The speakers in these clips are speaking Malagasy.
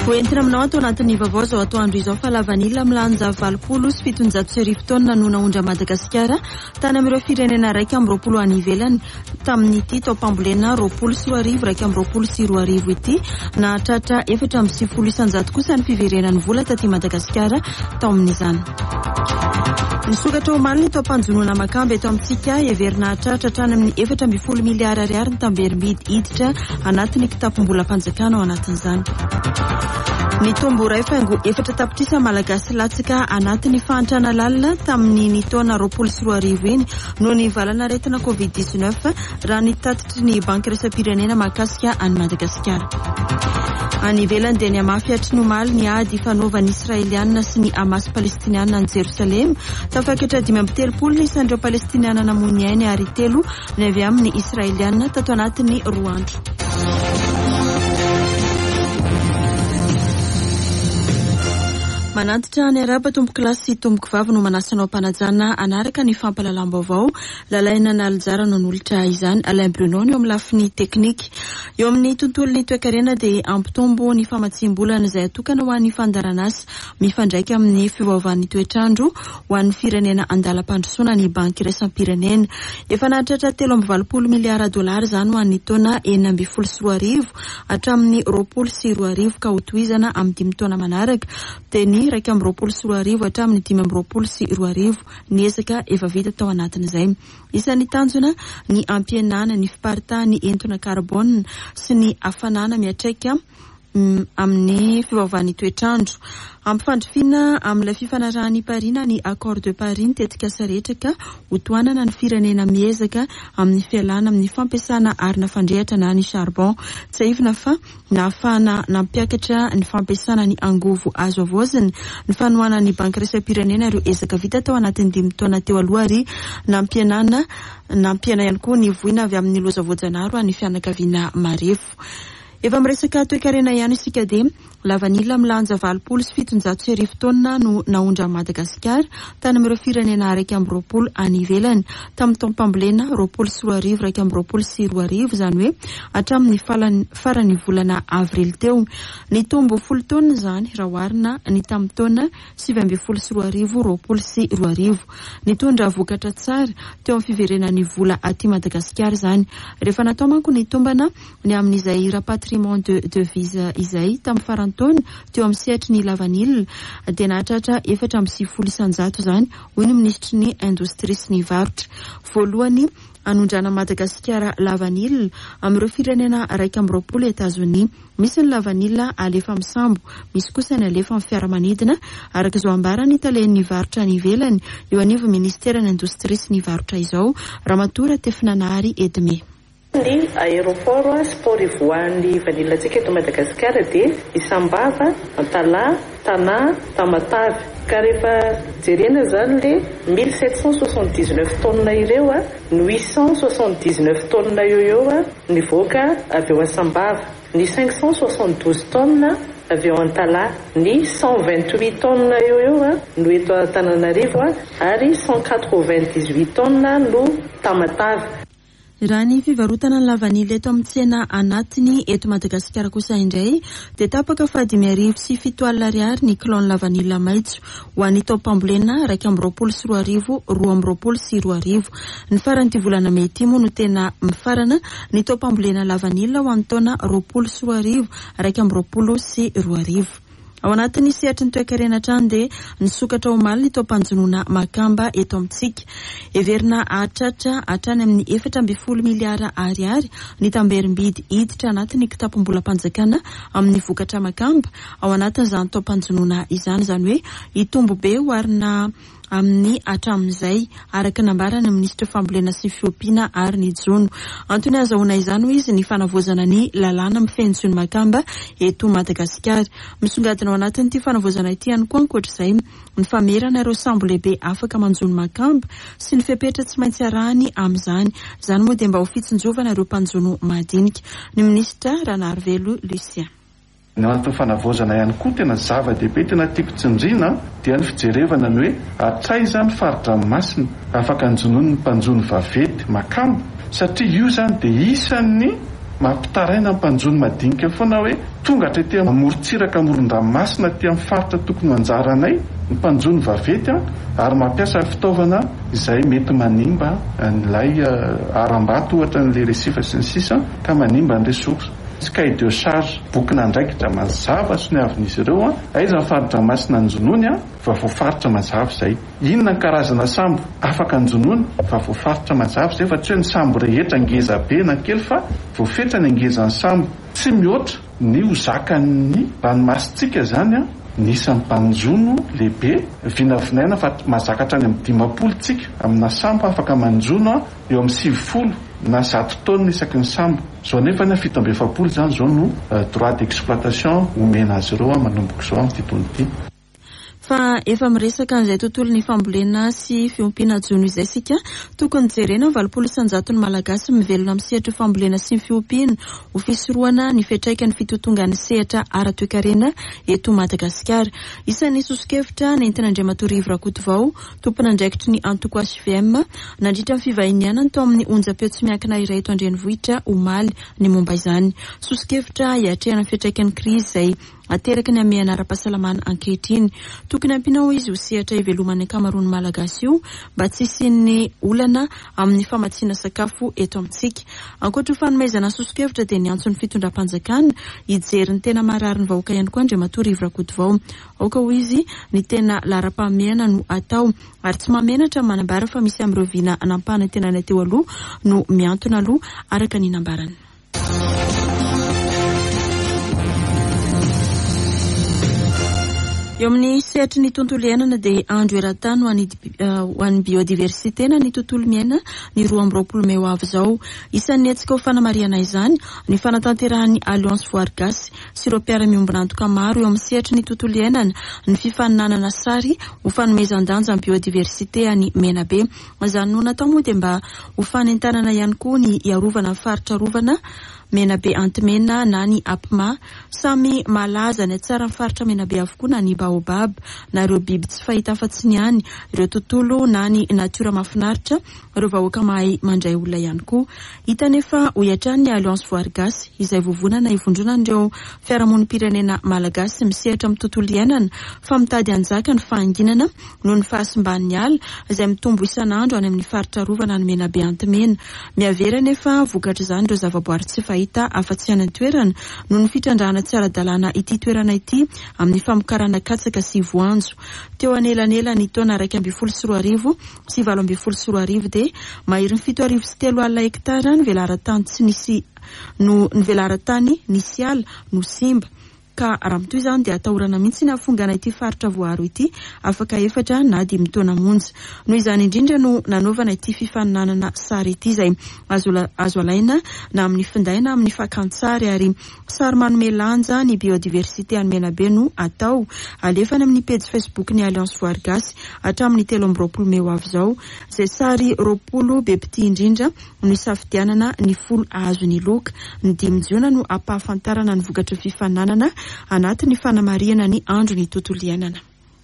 Hoentina aminao atao anatin'ny vaovao zao atoandro izao fa lavanila milanja 770 taona no naondra Madagasikara tany amin'ireo firenena raiky amin'ny 20 any ivelany tamin'ity taopambolena 20 raiky amin'ny 20 ity na tratra 490 isanjato kosa ny fiverenan'ny vola taty Madagasikara tao amin'izany. Nisokatra omaly ny taopanjonoana makamba eto amintsika everina tratra hatrany amin'ny 4 miliara ariary ny tamberim-bidy hiditra anatin'ny kitapom-bola mpanjakana ao anatin'izany. Ny tombo iray faingo 4 tapitrisa malagasy latsaka anatin'ny fahantrana lalina tamin'ny taona 20 iny no ny valanaretina COVID-19 raha ny tatitry ny banky raisam-pirenena mahakasika any Madagasikara. Any ivelany dia ny amafiatry nomaly ny ady fanaovan'ny Israelianina sy ny Hamas Palestinianina any Jerusalem tafakatra 5 isan'ireo Palestinianina namono ainy ary 3 ny avy amin'ny Israelianina tato anatin'ny 2 andro. Manantitra ny araba tomboky lasy sy tomboky vavy no manasanao mpanajana anaraka ny fampalalam-baovao lalaina na aljara nan'olitra izany Alain Bruno eo amin'ny lafiny teknika. Eo amin'ny tontolon'ny toe-karena dia ampitombo ny famatsim-bolana izay atokana ho an'ny fandaran'asa mifandraika amin'ny fiovaovan'ny toetrandro ho an'ny firenena andalam-pandrosoana ny banky raisam-pirenena. Efa nahatratra 3.20 miliara dollara izany ho an'ny taona 2020 hatramin'ny 2020 ka ho tohizana amin'ny 5 taona manaraka dia ny raika amin'ny 2020 hatramin'ny 2020 ny ezaka efa vita tao anatin'izay. Isan'ny tanjona ny ampihenana ny fiparitahan'ny entona karbona sy ny hafanana miatraika amin'ny fiovaovan'ny toetrandro. Ampifandrifina amin'ilay fifanarahan'ny Paris ny accord de Paris tetika saretraka ho toanana ny firenena miezaka amin'ny fialana amin'ny fampiasana arina fandrehatra na ny charbon. Tsy aivina fa nahafahana nampiakatra ny fampiasana ny angovo azo avoziny ny fanoana ny banky raisam-pirenena ireo ezaka vita tao anatin'ny 5 taona teo aloha ary nampiana ihany koa ny voina avy amin'ny loza voajanahary ny fianakaviana marefo. Efa miresaka toe-karena ihany isika dia lavanila milanja 770 taona no naondra Madagasikara tany amin'ireo firenena raiky amin'ny 20 any ivelany tamin'ny taopambolena 20 raiky amin'ny 20 izany hoe hatramin'ny farany volana avril teo. Ny tombo 10 taona izany raha oharina ny tamin'ny taona 2020. Nitondra vokatra tsara teo amin'ny fiverenan'ny vola aty Madagasikara izany. Rehefa natao manko ny tombana ny amin'izay rapatriement de devise izay tamin'ny farany taona teo amin'ny sehatry ny lavanila dia nahatratra 490 isanjato izany hoy ny ministry ny indostria sy ny varotra. Voalohany anondrana Madagasikara lavanila amin'ireo firenena raiky amin'ny 20 Etazonia. Misy ny lavanila alefa amin'ny sambo, misy kosa ny alefa amin'ny fiaramanidina araka izao ambarany talehan'ny varotra ny ivelany eo anivon'ny ministera ny indostria sy ny varotra izao Ramatora Tefinanary Edme. Ny aéroport sport ivoan'ny vanilantsika eto Madagasikara dia Isambava, Antala, Tana, Tamatavy. Ka rehefa jerena zany le 1779 taona ireo no 879 taona eo nivoaka avy eo Asambava, ny 572 taona avy eo Antala, ny 128 taona eo no eto Antananarivo ary 198 taona no Tamatavy. Raha ny fivarotana ny lavanila eto amin'ny tsena anatiny eto Madagasikara kosa indray dia tapaka fa 507 ariary ny kilao ny lavanila maitso ho an'ny taopambolena raiky amin'ny 20 ny faran'ity volana mety moa no tena mifarana ny taopambolena lavanila ho an'ny taona 20 raiky amin'ny 20 ao anatin'ny sehatry ny toe-karena trano dia nisokatra omaly ny taopanjonoana makamba eto amintsika. Everina hatratra hatrany amin'ny 4 miliara ariary ny tamberim-bidy hiditra anatin'ny kitapom-bola mpanjakana amin'ny vokatra makamba ao anatin'izany taopanjonoana izany, izany hoe hitombo be hoarina amin'ny hatramin'izay araka nambarana ministra fambolena sy fiompiana ary ny jono. Antony azahoana izany ho izy ny fanavozana ny lalàna mifenjony makamba eto Madagasikara. Misongadina ao anatin'ity fanavozana ity ihany koa ankoatr'izay ny famerana ireo sambo lehibe afaka manjono makamba sy ny fepetra tsy maintsy arahany amin'izany. Izany moa dia mba ho fitsinjovana ireo mpanjono madinika. Ny ministra Ranarivelo Lucien. Ny anatin'ny fanavozana ihany koa tena zava-dehibe tena tiako tsinjina dia ny fijerevana ny hoe atraiza ny faritra masina afaka anjonoiny ny mpanjono vaventy makamba satria io zany dia isan'ny mampitaraina mpanjony madinika foana hoe tonga hatretỳ mamorontsiraka amoron-dranomasina ty amin'ny faritra tokony anjaranay ny mpanjony vavety ary mampiasa fitaovana izay mety manimba nylay aram-bato ohatra n'le resifa sy ny sisa ka manimba ny resource. Cahier de charge bokina andraikitra mazava soniavin'izy ireo aiza faritra masina anjonony fa voafaritra mazava izay. Inona ny karazana sambo afaka anjonony fa voafaritra mazava izay fa tsy hoe ny sambo rehetra ngeza be na kely fa voafetra ny angezan'ny sambo. Tsy mihoatra ny hozakan'ny ranomasitsika zany nisan'ny mpanjono lehibe vinavinaina fa mazakatra any amin'ny 50 tsika amina sambo afaka manjono eo amin'ny 90 na 100 tonnes isaky ny sambo. Zao nefa ny 720 zany zao no droit d'exploitation omena azy ireo manomboka zao amin'ny tontolo ity. Fa efa miresaka an'izay tontolo ny fambolena sy fiompiana jono izay sika tokony jerena 700 ny malagasy mivelona amin'ny sehatra fambolena sy fiompiana ho fisorohana ny fiantraikany fitotongan'ny sehatra ara-toekarena eto Madagasikara. Isan'ny sosokevitra nentina Andriamatorivo Rakotovao tompona andraikitry ny antoko HVM nandritra ny fivahinianany tao amin'ny onjam-peo tsy miankina iray eto Andrenivohitra omaly ny momba izany. Sosokevitra hiatrehana ny fiantraikan'ny krizy izay ateraka ny amiana ara-pahasalamana ankehitriny. Tokony ampinao izy ho sehatra iveloman'ny ankamaroan'ny malagasy io mba tsy hisian'ny olana amin'ny famatsiana sakafo eto amintsika. Ankoatra ho fanomezana sosokevitra dia ny antso ny fitondram-panjakana hijery ny tena marary ny vahoaka ihany koa Andriamatorivo Rakotovao. Aoka ho izy ny tena laram-pahamehana no atao ary tsy mamenatra manambara fa misy amin'ireo vina anampahana tena ny teo aloha no miantona aloha araka ny nambarany. Eo amin'ny sehatry ny tontolo iainana dia andro eran-tany ho an'ny biodiversité na ny tontolo miaina ny 2020 May ho avy izao. Isan'ny hetsika ho fanamariana izany ny fanatanterahany Alliance Voary Gasy sy ireo mpiara-miombona antoka maro eo amin'ny sehatry ny tontolo iainana ny fifaninanana sary ho fanomezan-danja amin'ny biodiversité any Menabe. Izany no natao moa dia mba ho fanentanana ihany koa ny iarovana faritra rovana Menabe Antimena na ny Apma, samy malaza ny tsara faritra Menabe avokoa na ny baobab na ireo biby tsy fahita afa-tsy ny any, ireo tontolo na ny natiora mahafinaritra, ireo vahoaka mahay mandray olona ihany koa. Hita nefa ho iatrany ny Alliance Voary Gasy izay vovonana ivondronan'ireo fiarahamonim-pirenena malagasy misehatra amin'ny tontolo iainana fa mitady anjaka ny fahanginana noho ny fahasimban'ny ala izay mitombo isan'andro any amin'ny faritra rovana ny Menabe Antimena. Miavera nefa vokatra izany ireo zavaboary tsy fahita afa-tsy any an-toerana noho ny fitrandrahana tsy ara-dalàna ity toerana ity amin'ny famokarana katsaka sy voanjo. Teo anelanela ny taona 124 sy 724 dia mahery ny 703 hektara ny velaran-tany tsy nisy no ny velaran-tany nisy ala no simba. Ka raha mitoy izany dia atahorana mihitsy ny afongana ity faritra voaro ity afaka 4 na 5 taona monja. Noho izany indrindra no nanaovana ity fifaninanana sary ity izay azo alaina na amin'ny finday na amin'ny fakantsary ary sary manome lanja ny biodiversité any Menabe no atao. Alefana amin'ny page Facebook ny Alliance Voary Gasy hatramin'ny 20 May ho avy izao. Izay sary 20 bebity indrindra no isafidianana ny folo azo ny loka. Ny 5 Jiona no ampahafantarana ny vokatra fifaninanana anatin'ny fanamariana ny andro ny tontolo iainana.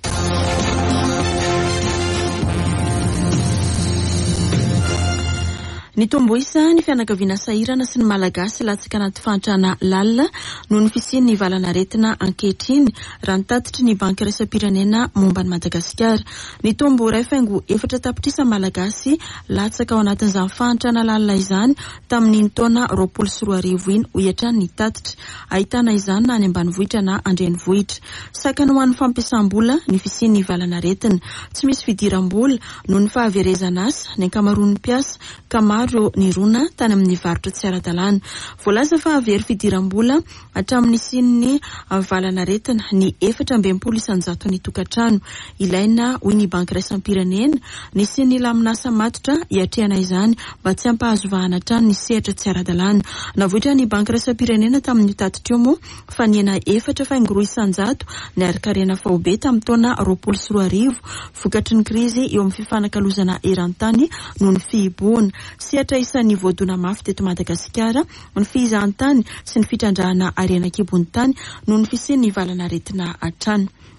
Ny tomboisa ny fianakaviana sahirana sy ny malagasy latsaka anaty fantrana lalina noho ny fisian'ny valanaretina ankehitriny raha ny tatitry ny banky raisam-pirenena momba ny Madagasikara. Ny tombo iray faingo 4 tapitrisa malagasy latsaka ao anatin'izany fantrana lalina izany tamin'ny taona 2020 iny ho iatrany ny tatitra. Ahitana izany na any ambanivohitra na andrenivohitra. Sakana ho an'ny fampiasam-bola ny fisian'ny valanaretina. Tsy misy fidiram-bola noho ny fahaverezana asa ny ankamaroan'ny mpiasa ka maro ny rona tany amin'ny varotra tsy ara-dalàna. Voalaza fa avery fidiram-bola hatramin'ny sin'ny valanaretina ny 420 ny tokantrano. Ilaina hoy ny banky raisam-pirenena ny sin'ny laminasa matotra hiatrehana izany mba tsy hampahazovahana trano ny sehatra tsy ara-dalàna. Navoitra ny banky raisam-pirenena tamin'ny tatitra io moa fa niena 4,100 ny arikarena faobe tamin'ny taona 2020 vokatry ny krizy eo amin'ny fifanakalozana eran-tany noho ny fihiboana. Sehatra isan'ny voadona mafy teto Madagasikara ny fihizahantany sy ny fitrandrahana arena kibon'ny tany noho ny fisian'ny valanaretina hatrany.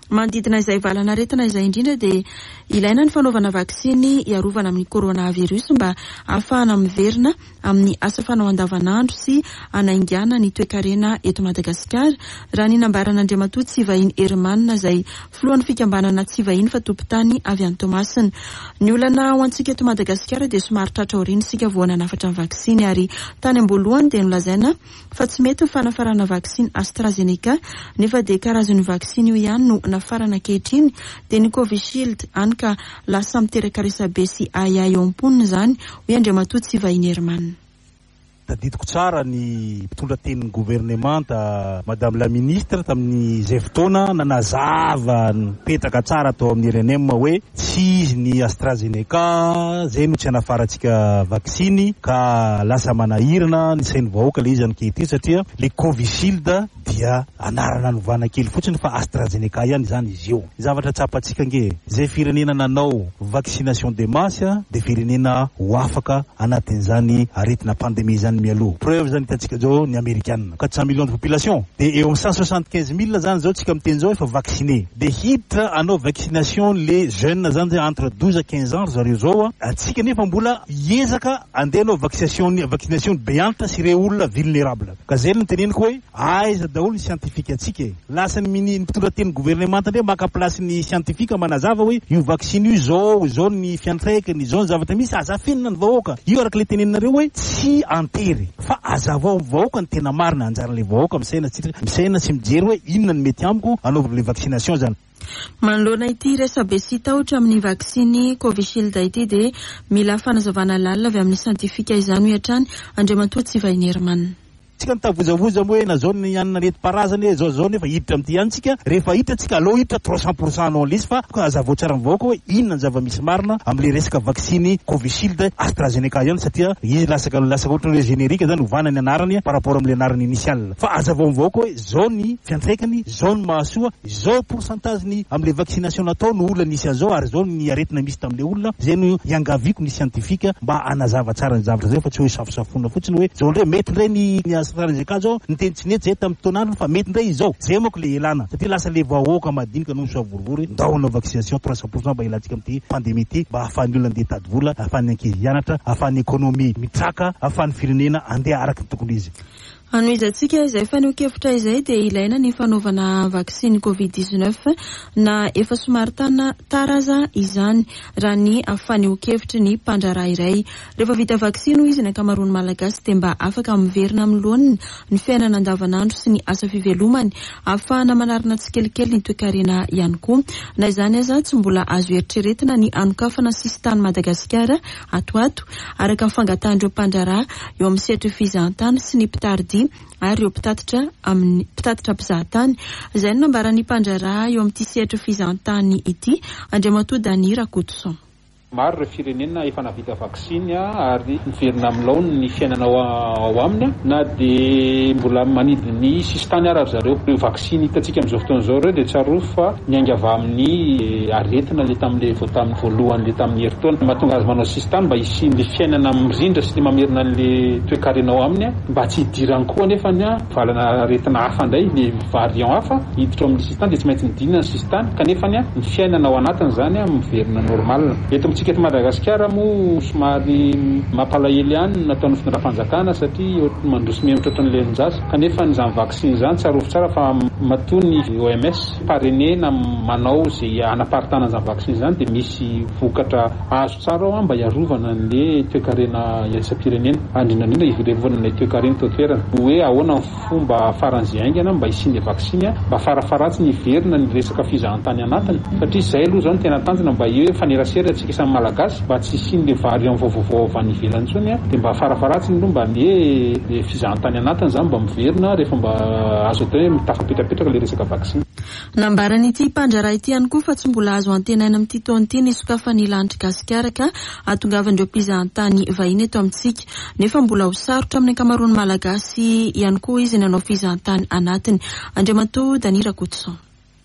Manodidina izay valanaretina izay indrindra dia ilaina ny fanaovana vaksiny iarovana amin'ny coronavirus mba ahafahana miverina amin'ny asa fanao andavanandro sy anaingana ny toe-karena eto Madagasikara. Raha ny nambaran'Andriamatoa Tsivahiny Hermanina izay filohan'ny fikambanana Tsivahiny fa tompon-tany avy any Tomasina. Ny olana ho antsika eto Madagasikara dia somary tratra aoriana isika voana nafatra ny vaksiny ary tany am-boalohany dia nolazaina fa tsy mety ny fanafarana vaksiny AstraZeneca nefa dia karazany vaksiny io ihany no nafarana ankehitriny dia ny Covishield any ka lasa miteraka resabe sy aya eo am-poniny izany hoe Andriamatoa Tsivahiny Hermanina. Tadidiko tsara ny mpitondra tenin'ny gouvernemanta Madame la Ministre tamin'ny izay fotoana nanazava nipetraka tsara atao amin'ny RNM hoe tsy izy ny AstraZeneca zay no tsy anafarantsika vaksiny ka lasa manahirana ny sain'ny vahoaka le izy ankehitriny satria le Covishield dia anarana novana kely fotsiny fa AstraZeneca ihany zany izy io. Zavatra tsapantsika nge zay firenena nanao vaccination de masse de firenena ho afaka anatin'izany aretina pandémie zany mialoha. Preuve zany hitantsika zao ny Amerikanina 400 millions de population de eo amin'ny 175 000 zany zao tsika miteny zao efa vacciné de hiditra anao vaccination les jeunes zany zay entre 12 à 15 ans zareo zao atsika nefa mbola hiezaka andeha anao vaccination béante sy ireo olona vulnérable ka zay ny teneniko hoe aiza daholo ny scientifique atsika lasa ny mpitondra teny gouvernemanta ndre maka place ny scientifique manazava hoe io vaccine io zao ny fiantraikany zao ny zavatra misy azafenina ny vahoaka io araka le teneninareo hoe tsy antery fa azavao vahoaka ny tena marina anjaran'le vahoaka misaina sy mijery hoe inona ny mety amiko anaovana le vaccination zany. Manoloana ity resabe sy tahotra amin'ny vaksiny Covishield ity dia mila fanazavana lalina avy amin'ny santifika izany hoe hatrany Andriamatoa Tsivahiny Hermanina. Tsika nitavozavoza hoe na zao ny anina rety parazany zao nefa hiditra amin'ity ihany tsika rehefa hiditra tsika aloha hiditra 300% non lisy fa azavao tsara mivahoaka hoe inona ny zava-misy marina amin'le resaka vaksiny Covishield AstraZeneca ihany satria izy lasaka ohatra hoe générique zany ovana ny anarany par rapport amin'le anarany initial fa azavao mivahoaka hoe zao ny fiantraikany zao ny mahasoa zao pourcentage ny amin'le vaccination natao no olona nisy an'izao ary zao ny aretina misy tam'le olona zay no iangaviko ny scientifique mba anazava tsara ny zavatra zay fa tsy hoe safosafona fotsiny hoe zao ndray mety ndray ny AstraZeneca zao nitenitsinety zay tamin'ny taonandro fa mety ndray izao zay moako le elana satria lasa le vahoaka madinika no soavorivory ndahona vaccination 300% mba ilatsika amin'ity pandémie ity mba ahafahan'ny olona andeha tady vola ahafahan'ny ankizy hianatra ahafahan'ny ekonomia mitraka ahafahan'ny firenena andeha araka ny tokony izy. Anoizantsika izay fanokevitra izay dia ilaina ny fanaovana vaksiny COVID-19 na efa somary taraza izany raha ny afanokevitry ny mpandraraha iray. Rehefa vita vaksiny izy ny ankamaroany malagasy dia mba afaka miverina amin'ny lohaniny ny fiainana andavanandro sy ny asa fivelomany ahafahana manarina tsikelikely ny toe-karena ihany koa. Na izany aza tsy mbola azo eritreretina ny anokafana sisy tany Madagasikara atoato araka fangatandreo mpandraraha eo amin'ny setry fizahantany sy ny mpitardy ary eo mpitatitra mpizahatany izay no nambaran'ny mpandraraha eo amin'ity setry fizahantany ity Andriamatoa Danira Kotoson. Maro ireo firenena efa navita vaksiny ary miverina amin'ilao ny fiainana ao aminy na dia mbola manidy ny sisy tany ara zareo ireo vaksiny hitantsika amin'izao fotoan'izao ireo dia tsaro fa miangava amin'ny aretina le tamin'le voalohany le tamin'ny herintaona mahatonga azy manao sisy tany mba hisin'le fiainana mirindra sy mamerina an'le toe-karena ao aminy mba tsy hidirany koa nefa ny valana aretina hafa indray le variant hafa hiditra amin'ny sisy tany dia tsy maintsy midinana ny sisy tany kanefa ny fiainana ao anatiny zany miverina normal. Eto Madagasikara mo somary mampalahelo ihany nataon'ny fitondram-panjakana satria mandroso mihemitra ohatran'ilay njasa kanefa nyzany vaksiny zany tsarovy tsara fa matony OMS parenena manao zay anaparitana an'izany vaksiny zany dia misy vokatra azo tsara ao mba hiarovana an'le toe-karena isam-pirenena indrindrandrindra irevona ny toe-karena totoerana hoe ahoana ny fomba faran'izay aingana mba hisin'le vaksiny mba farafaratsy ny verina ny resaka fizahantany anatiny satria izay aloha zao ny tena tanjona mba hoe fanerasera atsika isany malagasy mba tsy isin'le variant vaovao avy any ivelany intsony dia mba farafaratsiny aloha mba le fizahantany anatiny zany mba miverina rehefa mba azo atao hoe mitafapetrapetraka le resaka vaksiny. Nambaran'ity mpandraraha ity ihany koa fa tsy mbola azo antenaina amin'ity taona ity ny sokafany lanitra gasikara ka atongavan'ireo mpizahantany vahiny eto amintsika nefa mbola ho sarotra amin'ny ankamaroany malagasy ihany koa izy nanao fizahantany anatiny. Andriamatoa Danira Kotoson.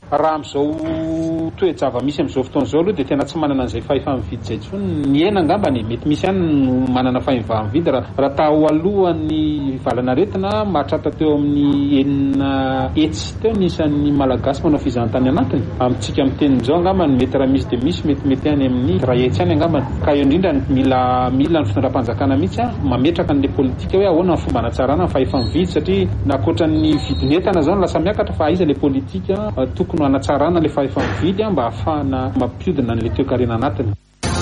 raha am'izao toejava misy am'izao fotoana izao aloha dia tena tsy manana an'izay fahefa-mividy izay intsony ny hena angambany mety misy ihany no manana fahefa-mividy raha taho alohan'ny valanaretina mahatratra teo amin'ny enina hetsy teo nisan'ny malagasy manao fizahantany anatiny amintsika amin'ny tenin'izao angambany mety raha misy dia misy mety any amin'ny iray hetsy any angambany ka eo indrindra mila ny fitondram-panjakana mihitsy mametraka an'ilay politika hoe ahoana ny fomba hanatsarana ny fahefa-mividy satria nakoatra ny vidin'entana zao no lasa miakatra fa aiza ilay politika tokony hanatsarana ilay fahefa-mividy mba ahafahana mampiodina n'ilay toe-karena anatiny.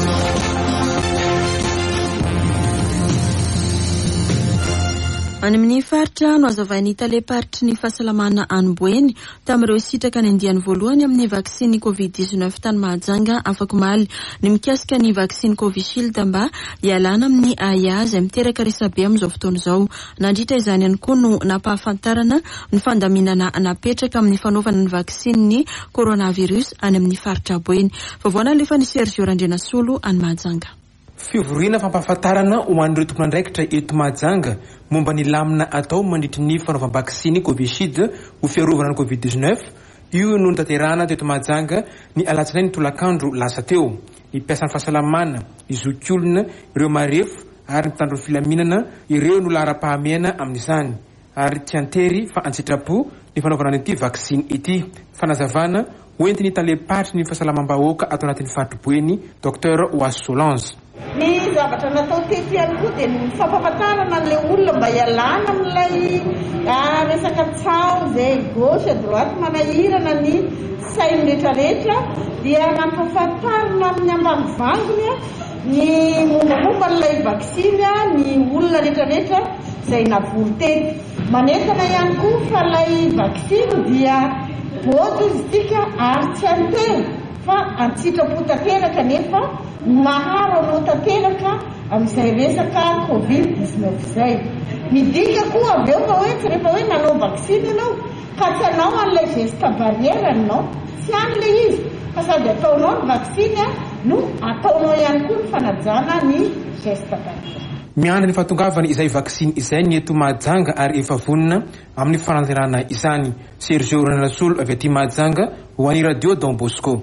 Any amin'ny faritra no azavainy taleparitry ny fahasalamana Anboeny tamin'ireo sitraka ny andiany voalohany amin'ny vaksiny COVID-19 tany Mahajanga afaka maly ny mikasika ny vaksiny Covishield mba hialana amin'ny aiazy miteraka resabe amin'izao fotoana izao. Nandritra izany ihany koa no nampahafantarana ny fandaminana napetraka amin'ny fanaovana ny vaksiny ny coronavirus any amin'ny faritra Aboeny. Vavoana alefa ny Sergio Randrenasolo any Mahajanga. Fivoriana fampahafantarana ho an'ireo tompon'andraikitra eto Mahajanga momba ny lamina atao mandritry ny fanaovam-vaksiny Covishield ho fiarovana ny COVID-19 io no tanterahana teto Mahajanga ny alatsinainy tolakandro lasa teo. Ny mpiasan'ny fahasalamana, ny zokiolona, ireo marefo ary mitandro filaminana ireo no lahara-pahamehana amin'izany ary tiantery fa antsitrapo ny fanaovana an'ity vaksiny ity. Fanazavana hoentiny talepatry ny fahasalamam-bahoaka ato anatin'ny faritra Boeny Dr Oas Solange. Ny zavatra natao teto ihany koa dia ny fampahafantarana an'ilay olona mba hialana amin'ilay resaka tsao izay gauche droite manahirana ny sainy rehetrarehetra dia nampahafantarana amin'ny ambanivangony ny mombamomba n'ilay vaksiny ny olona rehetrarehetra izay navory teto. Manentana ihany koa fa ilay vaksiny dia bojo izy tika ary tsy antena fa antsitrapo tanteraka nefa maharo anao tanteraka amin'izay resaka COVID-19 izay. Midika koa avy eo fa hoe tsy rehefa hoe nanao vaksiny ianao ka tsy anao an'ilay geste barrière anao tsy any ilay izy fa sady ataonao ny vaksiny no ataonao ihany koa ny fanajana ny geste barrière. Miandry ny fahatongavany izay vaksiny izay ny eto Mahajanga ary efa vonina amin'ny fananterana izany. Sergio Randrenasolo avy aty Mahajanga ho an'i Radio Don Bosco.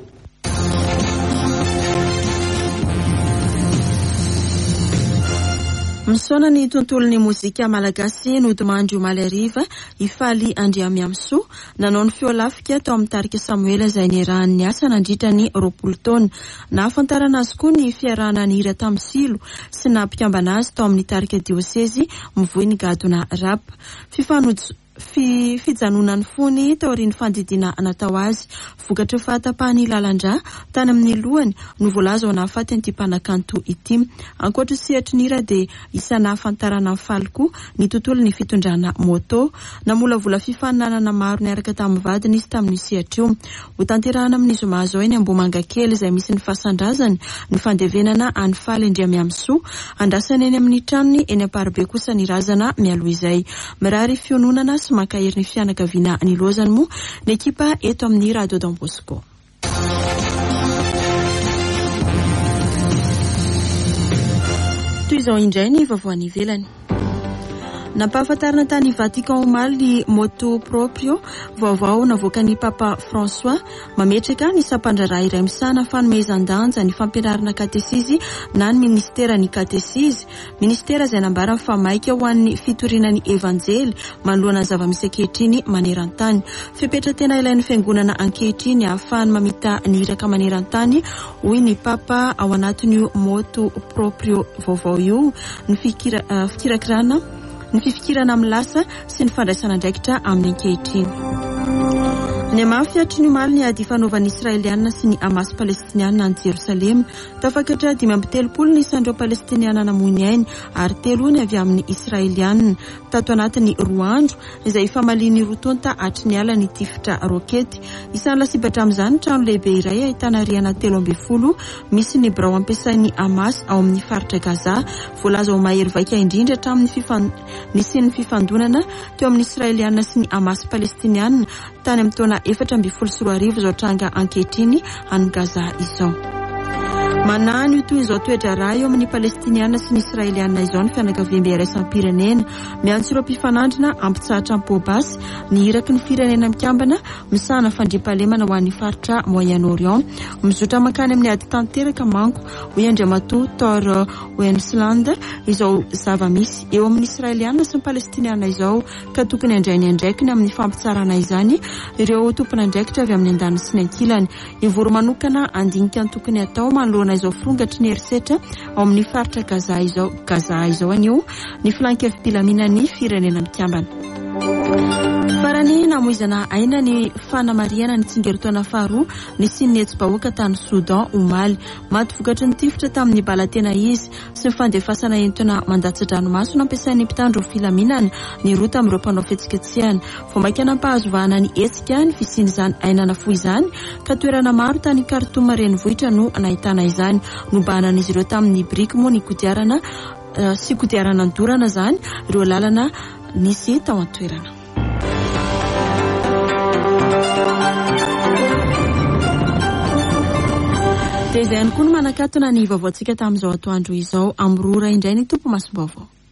Misaona ny tontolon'ny mozika malagasy nodimandry omaly ariva ifaly Andriamiamsoa nanao ny feolafika tao amin'ny tarika Samuela izay niarahan'ny asa nandritra ny roapolo taona. Nahafantarana azy koa ny fiarahana ny hira tamin'ny silo sy nampikambana azy tao amin'ny tarika diosesy mivoy ny gadona rap. Fijanonany fony taorian'ny fandidiana natao azy vokatra fahatapahany lalandra tany amin'ny lohany no voalaza ao nahafaty an'ity mpanakanto ity. Ankoatra sehatra nira dia isana afantarana faliko ny tontolo ny fitondrana moto namolavola fifaninanana maro niaraka tamin'ny vadiny izy tamin'ny sehatra io. Ho tanterahana amin'ny zoma zao eny Ambomanga kely izay misy ny fasandrazany ny fandevenana any faly Andriamiamsoa andrasana eny amin'ny tranony eny Amparibe kosa ny razana mialoha izay. Mirary fiononana sy makahery ny fianakaviana ny lozany moa ny ekipa eto amin'ny Radio Don Bosco. Toy izao indray ny vaovany ivelany. Nampahafantarana tany Vatican omaly ny moto proprio vaovao navoaka ny Papa François mametraka ny sapandraraha iray misana fanomezan-danja ny fampianarana katesizy na ny ministera ny katesizy. Ministera izay nambara fa maika ho an'ny fitorinan'ny evanjely manoloana ny zava-misy ankehitriny maneran-tany. Fepetra tena ilain'ny fiangonana ankehitriny ahafahany mamita ny iraka maneran-tany hoy ny Papa ao anatin'io moto proprio vaovao io ny fikirakirana ny fifikirana amin'ny lasa sy ny fandraisana andraikitra amin'ny ankehitriny. Ny amafy atriny omaly ny ady fanaovan'ny Israeliana sy ny Hamas Palestiniana any Jerusalema tafakatra 5 ny isandreo Palestiniana namoiny ainy ary 3 ny avy amin'ny Israeliana tato anatin'ny 2 andro izay famaliany rotonta atry ny ala ny tifitra rokety. Isany lasibatra amin'izany trano lehibe iray ahitana rihana 13 misy ny birao ampiasain'ny Hamas ao amin'ny faritra Gaza voalaza ho mahery vaika indrindra hatramin'ny ny fifandonana teo amin'ny Israeliana sy ny Hamas Palestiniana tany amin'ny taona 2024 zao tranga ankehitriny any Gaza izao. manano toy izao toetra raha eo amin'ny palestiniana sy ny israeliana izao ny fianakaviam-be iraisam-pirenena miantso ireo mpifanandrina ampitsahatra am-pobasy ny iraky ny firenena mikambana misana fandriampahalemana ho an'ny faritra Moyen-Orient mizotra makany amin'ny ady tanteraka manko ho Andriamatoa Tor Wennesland izao zava-misy eo amin'ny israeliana sy ny palestiniana izao ka tokony andrainy andraikiny amin'ny fampitsarana izany ireo tompona andraikitra avy amin'ny andany sy ny ankilany ivory manokana andinika ny tokony atao manoloana izao fongatry ny herisetra ao amin'ny faritra Gaza izao anio ny filankevi-pilaminan'ny firenena mikambana. Farany namoizana aina ny fanamariana ny tsingeritaona faharoa ny sinetsy-bahoaka tany Soudan omaly maty vokatry ny tifitra tamin'ny balatena izy sy ny fandefasana entona mandatsi-dranomaso nampiasain'ny mpitandro filaminana ny rota amin'ireo mpanao fihetsiketsehana vomaikana mpahazovahana ny hetsika ny fisiany izany ainana fo izany ka toerana maro tany Khartoum renivohitra no nahitana izany nobanan'izy ireo tamin'ny briky moa ny kodiarana sy kodiarana ndorana zany ireo lalana nisy tao an-toerana. Dia izay ihany koa no manakatona ny vaovaontsika tamin'izao atoandro izao amrora indray ny tompo masom-baovao.